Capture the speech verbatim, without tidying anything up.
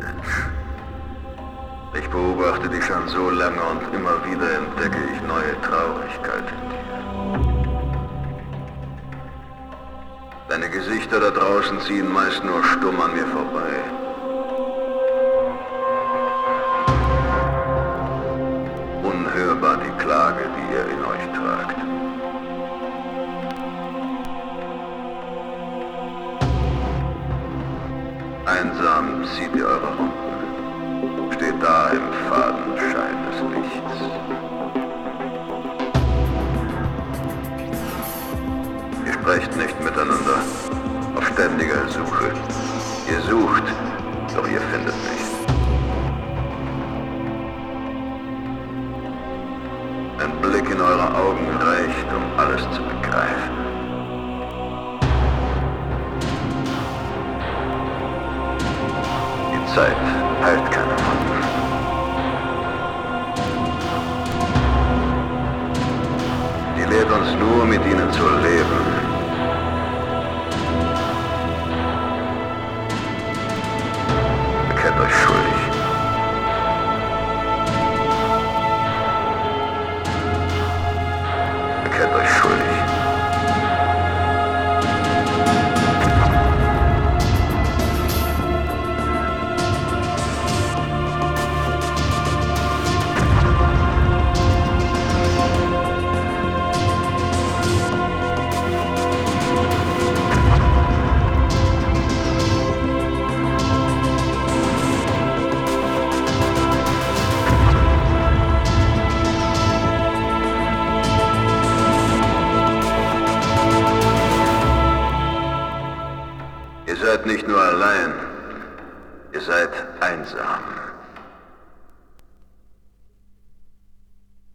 Ich beobachte dich schon so lange und immer wieder entdecke ich neue Traurigkeit in dir. Deine Gesichter da draußen ziehen meist nur stumm an mir vorbei. Unhörbar die Klage, die ihr in euch tragt. Einsam zieht ihr eure Runden, steht da im Fadenschein des Lichts. Ihr sprecht nicht miteinander, auf ständiger Suche. Ihr sucht, doch ihr findet nicht. Ein Blick in eure Augen reicht, um alles zu begreifen. Die Zeit heilt keine Wunden. Die lehrt uns nur, mit ihnen zu leben. Bekennt euch schuldig. Bekennt euch schuldig. Ihr seid nicht nur allein, ihr seid einsam.